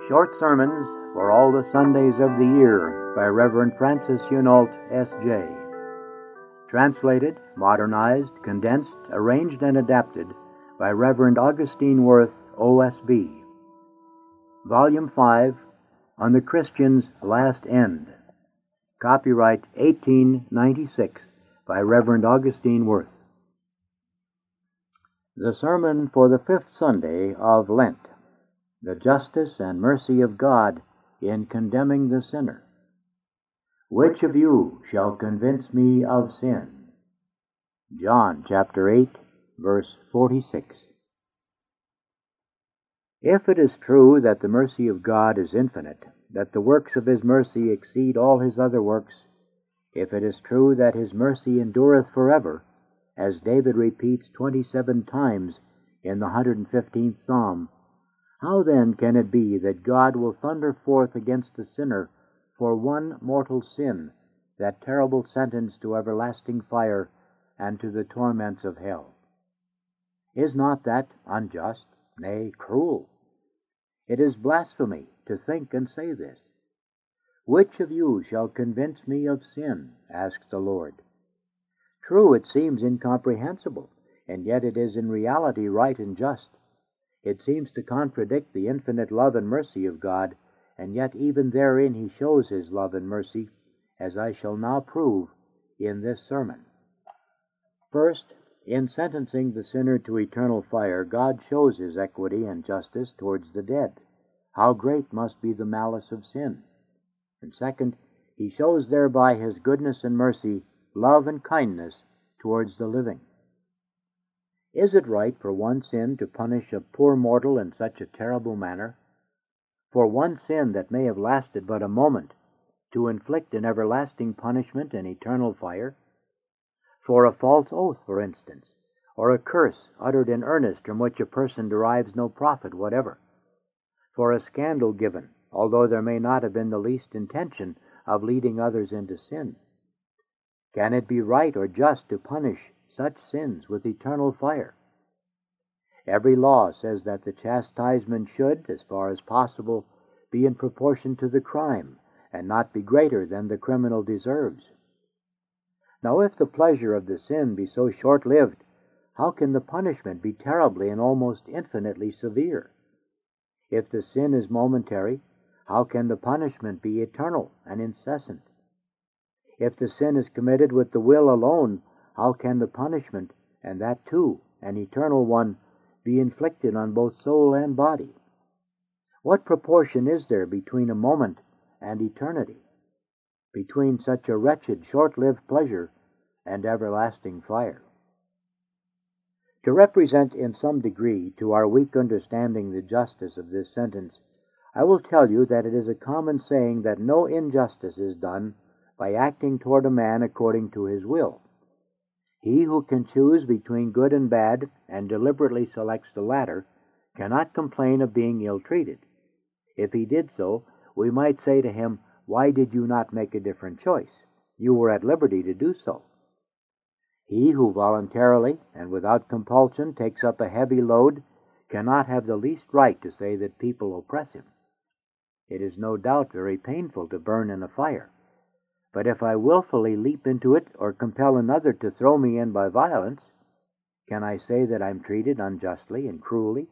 Short Sermons for All the Sundays of the Year by Reverend Francis Hunault, S.J. Translated, modernized, condensed, arranged, and adapted by Reverend Augustine Worth, O.S.B. Volume 5, On the Christian's Last End. Copyright 1896 by Reverend Augustine Worth. The Sermon for the Fifth Sunday of Lent. The Justice and Mercy of God in Condemning the Sinner. Which of you shall convince me of sin? John chapter 8, verse 46. If it is true that the mercy of God is infinite, that the works of His mercy exceed all His other works, if it is true that His mercy endureth forever, as David repeats 27 times in the 115th Psalm, how then can it be that God will thunder forth against the sinner for one mortal sin, that terrible sentence to everlasting fire and to the torments of hell? Is not that unjust, nay, cruel? It is blasphemy to think and say this. Which of you shall convince me of sin? Asked the Lord. True, it seems incomprehensible, and yet it is in reality right and just. It seems to contradict the infinite love and mercy of God, and yet even therein He shows His love and mercy, as I shall now prove in this sermon. First, in sentencing the sinner to eternal fire, God shows His equity and justice towards the dead. How great must be the malice of sin! And second, He shows thereby His goodness and mercy, love and kindness towards the living. Is it right for one sin to punish a poor mortal in such a terrible manner? For one sin that may have lasted but a moment, to inflict an everlasting punishment and eternal fire? For a false oath, for instance, or a curse uttered in earnest from which a person derives no profit whatever? For a scandal given, although there may not have been the least intention of leading others into sin? Can it be right or just to punish such sins with eternal fire? Every law says that the chastisement should, as far as possible, be in proportion to the crime, and not be greater than the criminal deserves. Now, if the pleasure of the sin be so short-lived, how can the punishment be terribly and almost infinitely severe? If the sin is momentary, how can the punishment be eternal and incessant? If the sin is committed with the will alone, how can the punishment, and that too an eternal one, be inflicted on both soul and body? What proportion is there between a moment and eternity, between such a wretched, short-lived pleasure and everlasting fire? To represent in some degree to our weak understanding the justice of this sentence, I will tell you that it is a common saying that no injustice is done by acting toward a man according to his will. He who can choose between good and bad and deliberately selects the latter cannot complain of being ill-treated. If he did so, we might say to him, "Why did you not make a different choice? You were at liberty to do so." He who voluntarily and without compulsion takes up a heavy load cannot have the least right to say that people oppress him. It is no doubt very painful to burn in a fire, but if I willfully leap into it or compel another to throw me in by violence, can I say that I'm treated unjustly and cruelly?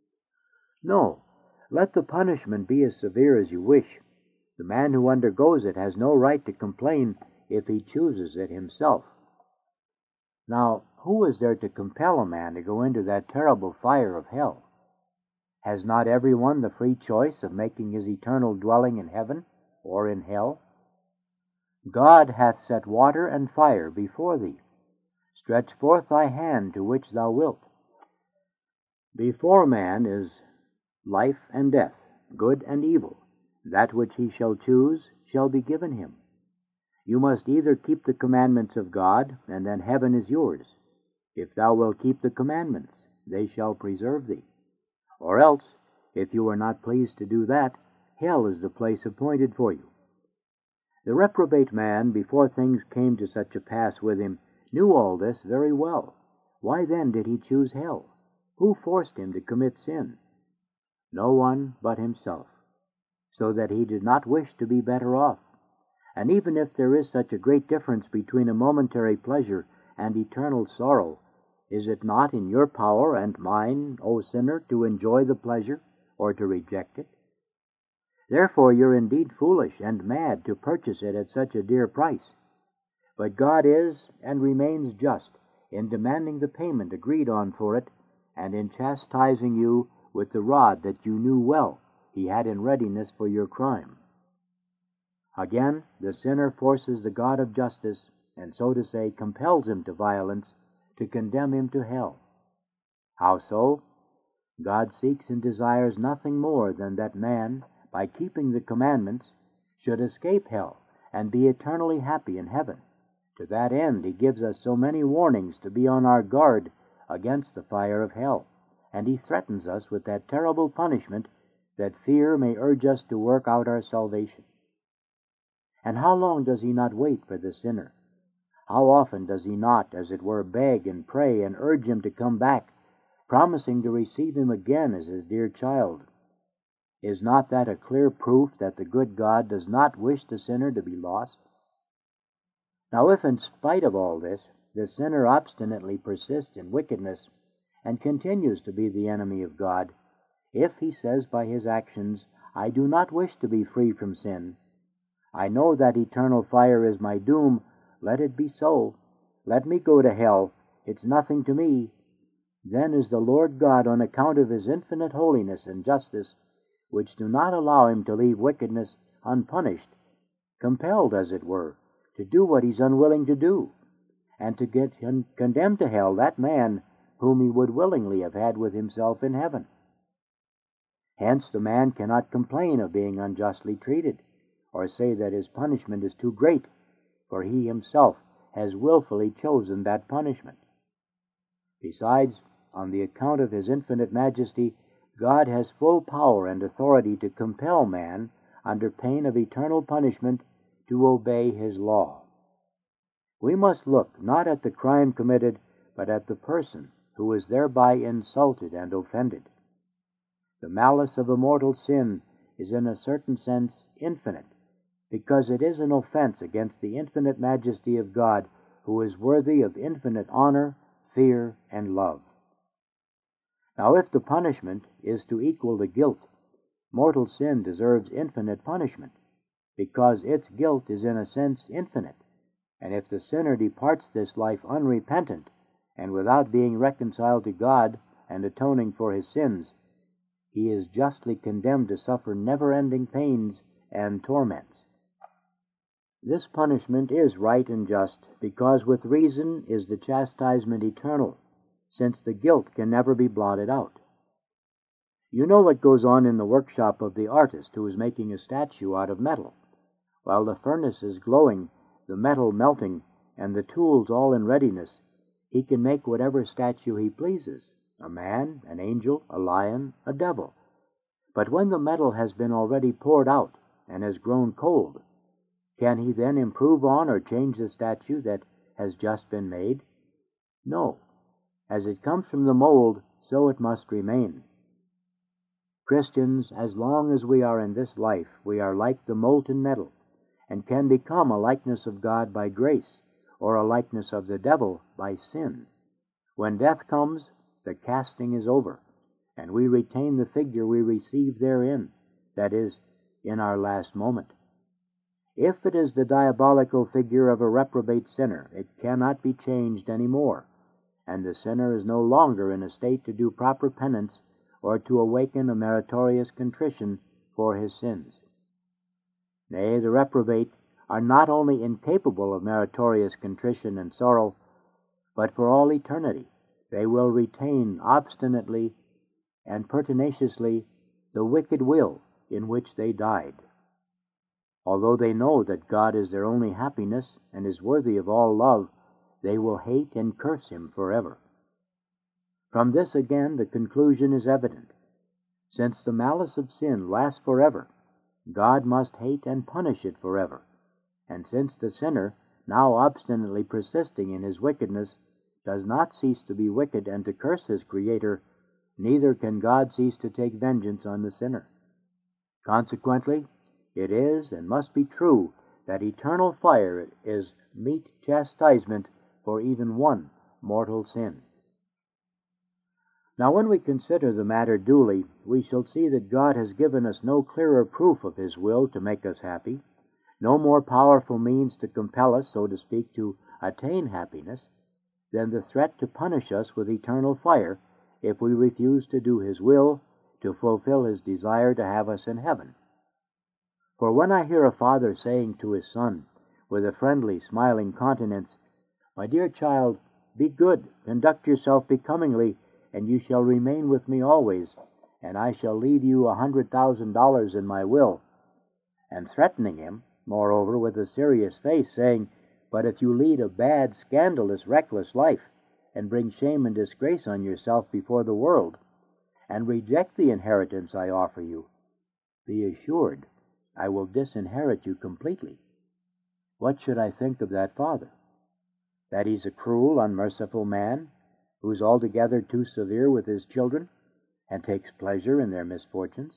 No. Let the punishment be as severe as you wish. The man who undergoes it has no right to complain if he chooses it himself. Now, who is there to compel a man to go into that terrible fire of hell? Has not everyone the free choice of making his eternal dwelling in heaven or in hell? God hath set water and fire before thee. Stretch forth thy hand to which thou wilt. Before man is life and death, good and evil. That which he shall choose shall be given him. You must either keep the commandments of God, and then heaven is yours. If thou wilt keep the commandments, they shall preserve thee. Or else, if you are not pleased to do that, hell is the place appointed for you. The reprobate man, before things came to such a pass with him, knew all this very well. Why then did he choose hell? Who forced him to commit sin? No one but himself. so that he did not wish to be better off. And even if there is such a great difference between a momentary pleasure and eternal sorrow, is it not in your power and mine, O sinner, to enjoy the pleasure or to reject it? Therefore you're indeed foolish and mad to purchase it at such a dear price. But God is and remains just in demanding the payment agreed on for it, and in chastising you with the rod that you knew well he had in readiness for your crime. Again, the sinner forces the God of justice, and so to say, compels him to violence, to condemn him to hell. How so? God seeks and desires nothing more than that man, by keeping the commandments, should escape hell and be eternally happy in heaven. To that end he gives us so many warnings to be on our guard against the fire of hell, and he threatens us with that terrible punishment that fear may urge us to work out our salvation. And how long does he not wait for the sinner? How often does he not, as it were, beg and pray and urge him to come back, promising to receive him again as his dear child? Is not that a clear proof that the good God does not wish the sinner to be lost? Now, if in spite of all this, the sinner obstinately persists in wickedness and continues to be the enemy of God, if he says by his actions, "I do not wish to be free from sin. I know that eternal fire is my doom. Let it be so. Let me go to hell. It's nothing to me," then is the Lord God, on account of his infinite holiness and justice, which do not allow him to leave wickedness unpunished, compelled, as it were, to do what he's unwilling to do, and to condemn to hell that man whom he would willingly have had with himself in heaven. Hence the man cannot complain of being unjustly treated, or say that his punishment is too great, for he himself has willfully chosen that punishment. Besides, on the account of his infinite majesty, God has full power and authority to compel man, under pain of eternal punishment, to obey his law. We must look not at the crime committed, but at the person who is thereby insulted and offended. The malice of a mortal sin is in a certain sense infinite, because it is an offense against the infinite majesty of God, who is worthy of infinite honor, fear, and love. Now, if the punishment is to equal the guilt, mortal sin deserves infinite punishment, because its guilt is in a sense infinite, and if the sinner departs this life unrepentant and without being reconciled to God and atoning for his sins, he is justly condemned to suffer never-ending pains and torments. This punishment is right and just, because with reason is the chastisement eternal, since the guilt can never be blotted out. You know what goes on in the workshop of the artist who is making a statue out of metal. While the furnace is glowing, the metal melting, and the tools all in readiness, he can make whatever statue he pleases, a man, an angel, a lion, a devil. But when the metal has been already poured out and has grown cold, can he then improve on or change the statue that has just been made? No. As it comes from the mold, so it must remain. Christians, as long as we are in this life, we are like the molten metal, and can become a likeness of God by grace, or a likeness of the devil by sin. When death comes, the casting is over, and we retain the figure we receive therein, that is, in our last moment. If it is the diabolical figure of a reprobate sinner, it cannot be changed any more, and the sinner is no longer in a state to do proper penance or to awaken a meritorious contrition for his sins. Nay, the reprobate are not only incapable of meritorious contrition and sorrow, but for all eternity they will retain obstinately and pertinaciously the wicked will in which they died. Although they know that God is their only happiness and is worthy of all love, they will hate and curse him forever. From this again the conclusion is evident. Since the malice of sin lasts forever, God must hate and punish it forever. And since the sinner, now obstinately persisting in his wickedness, does not cease to be wicked and to curse his Creator, neither can God cease to take vengeance on the sinner. Consequently, it is and must be true that eternal fire is meet chastisement for even one mortal sin. Now, when we consider the matter duly, we shall see that God has given us no clearer proof of His will to make us happy, no more powerful means to compel us, so to speak, to attain happiness, than the threat to punish us with eternal fire if we refuse to do His will, to fulfill His desire to have us in heaven. For when I hear a father saying to his son, with a friendly, smiling countenance, "My dear child, be good, conduct yourself becomingly, and you shall remain with me always, and I shall leave you $100,000 in my will," and threatening him, moreover, with a serious face, saying, "But if you lead a bad, scandalous, reckless life, and bring shame and disgrace on yourself before the world, and reject the inheritance I offer you, be assured I will disinherit you completely," what should I think of that father? That he's a cruel, unmerciful man, who's altogether too severe with his children, and takes pleasure in their misfortunes?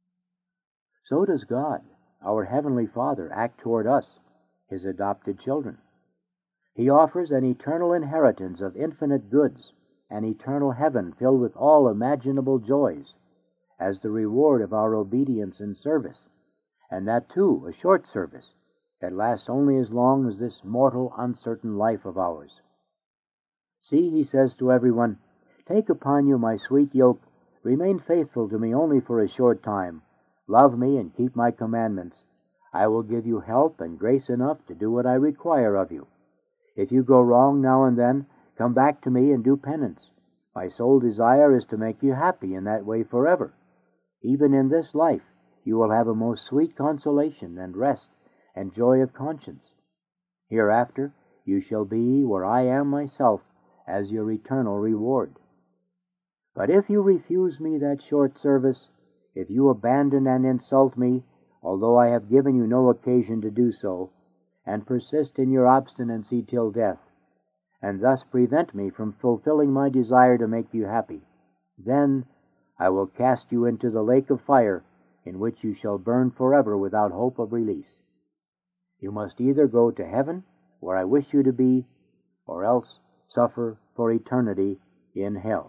So does God, our Heavenly Father, act toward us, His adopted children. He offers an eternal inheritance of infinite goods, an eternal heaven filled with all imaginable joys, as the reward of our obedience and service, and that too a short service that lasts only as long as this mortal, uncertain life of ours. See, He says to everyone, "Take upon you my sweet yoke, remain faithful to me only for a short time, love me and keep my commandments. I will give you help and grace enough to do what I require of you. If you go wrong now and then, come back to me and do penance. My sole desire is to make you happy in that way forever. Even in this life you will have a most sweet consolation and rest and joy of conscience. Hereafter you shall be where I am myself as your eternal reward. But if you refuse me that short service, if you abandon and insult me, although I have given you no occasion to do so, and persist in your obstinacy till death, and thus prevent me from fulfilling my desire to make you happy, then I will cast you into the lake of fire, in which you shall burn forever without hope of release. You must either go to heaven, where I wish you to be, or else suffer for eternity in hell."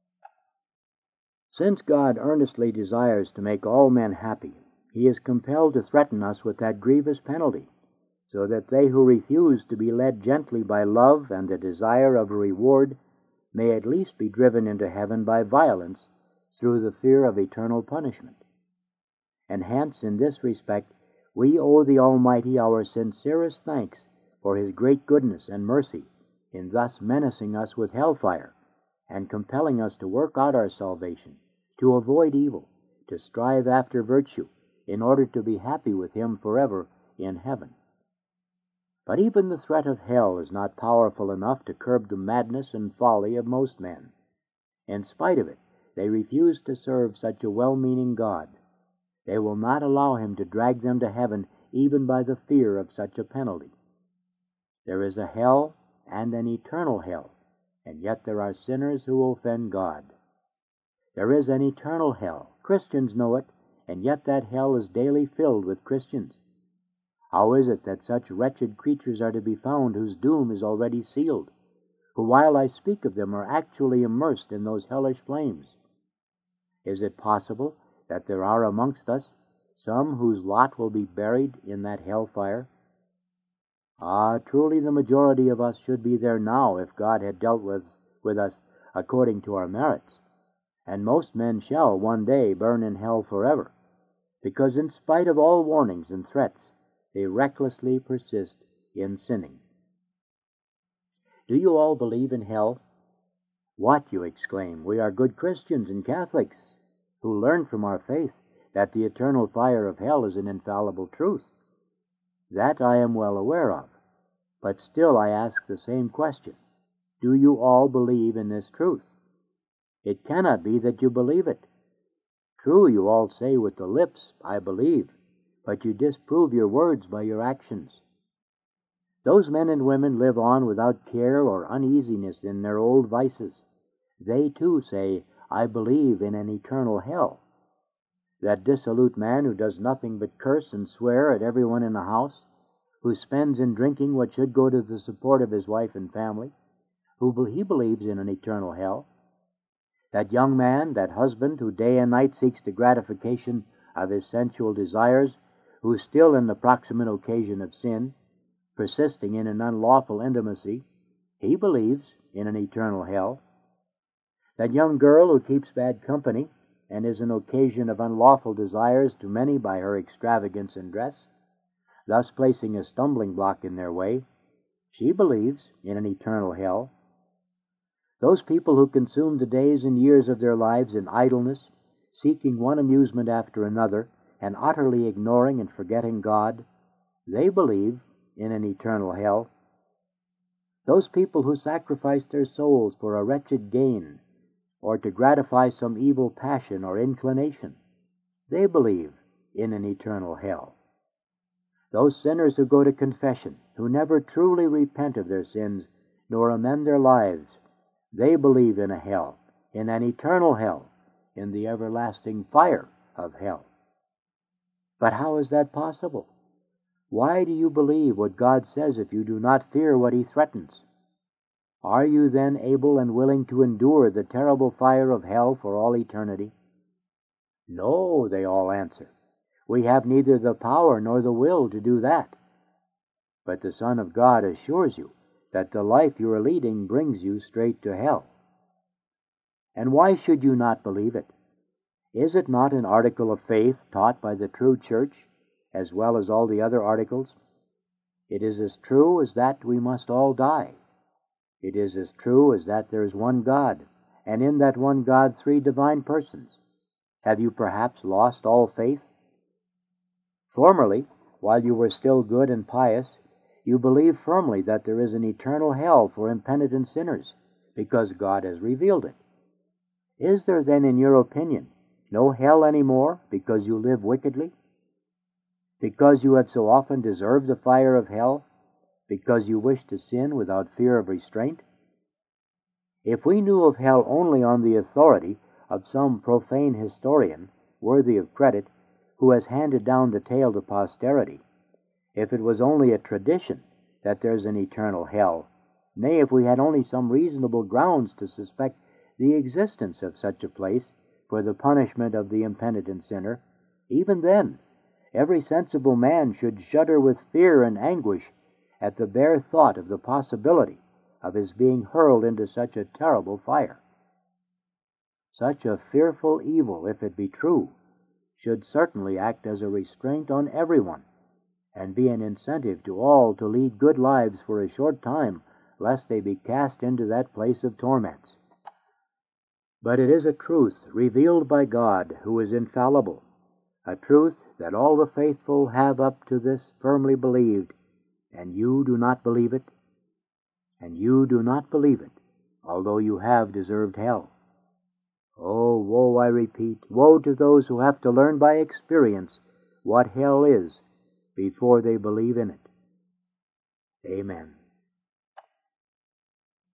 Since God earnestly desires to make all men happy, He is compelled to threaten us with that grievous penalty, so that they who refuse to be led gently by love and the desire of a reward may at least be driven into heaven by violence through the fear of eternal punishment. And hence, in this respect, we owe the Almighty our sincerest thanks for His great goodness and mercy in thus menacing us with hellfire and compelling us to work out our salvation, to avoid evil, to strive after virtue, in order to be happy with Him forever in heaven. But even the threat of hell is not powerful enough to curb the madness and folly of most men. In spite of it, they refuse to serve such a well-meaning God. They will not allow Him to drag them to heaven even by the fear of such a penalty. There is a hell and an eternal hell, and yet there are sinners who offend God. There is an eternal hell. Christians know it, and yet that hell is daily filled with Christians. How is it that such wretched creatures are to be found whose doom is already sealed, who, while I speak of them, are actually immersed in those hellish flames? Is it possible that there are amongst us some whose lot will be buried in that hell-fire? Ah, truly the majority of us should be there now if God had dealt with us according to our merits. And most men shall one day burn in hell forever, because in spite of all warnings and threats, they recklessly persist in sinning. Do you all believe in hell? What, you exclaim, we are good Christians and Catholics who learn from our faith that the eternal fire of hell is an infallible truth. That I am well aware of, but still I ask the same question. Do you all believe in this truth? It cannot be that you believe it. True, you all say with the lips, "I believe," but you disprove your words by your actions. Those men and women live on without care or uneasiness in their old vices. They too say, "I believe in an eternal hell." That dissolute man who does nothing but curse and swear at everyone in the house, who spends in drinking what should go to the support of his wife and family, he believes in an eternal hell. That young man, that husband who day and night seeks the gratification of his sensual desires, who is still in the proximate occasion of sin, persisting in an unlawful intimacy, he believes in an eternal hell. That young girl who keeps bad company and is an occasion of unlawful desires to many by her extravagance in dress, thus placing a stumbling block in their way, she believes in an eternal hell. Those people who consume the days and years of their lives in idleness, seeking one amusement after another, and utterly ignoring and forgetting God, they believe in an eternal hell. Those people who sacrifice their souls for a wretched gain, or to gratify some evil passion or inclination, they believe in an eternal hell. Those sinners who go to confession, who never truly repent of their sins, nor amend their lives, they believe in a hell, in an eternal hell, in the everlasting fire of hell. But how is that possible? Why do you believe what God says if you do not fear what He threatens? Are you then able and willing to endure the terrible fire of hell for all eternity? No, they all answer. We have neither the power nor the will to do that. But the Son of God assures you that the life you are leading brings you straight to hell. And why should you not believe it? Is it not an article of faith taught by the true church, as well as all the other articles? It is as true as that we must all die. It is as true as that there is one God, and in that one God 3 divine persons. Have you perhaps lost all faith? Formerly, while you were still good and pious, you believed firmly that there is an eternal hell for impenitent sinners, because God has revealed it. Is there then, in your opinion, no hell any more because you live wickedly? Because you have so often deserved the fire of hell? Because you wish to sin without fear of restraint? If we knew of hell only on the authority of some profane historian, worthy of credit, who has handed down the tale to posterity, if it was only a tradition that there's an eternal hell, nay, if we had only some reasonable grounds to suspect the existence of such a place for the punishment of the impenitent sinner, even then every sensible man should shudder with fear and anguish at the bare thought of the possibility of his being hurled into such a terrible fire. Such a fearful evil, if it be true, should certainly act as a restraint on everyone, and be an incentive to all to lead good lives for a short time, lest they be cast into that place of torments. But it is a truth revealed by God, who is infallible, a truth that all the faithful have up to this firmly believed, and you do not believe it? And you do not believe it, although you have deserved hell. Oh, woe, I repeat, woe to those who have to learn by experience what hell is before they believe in it. Amen.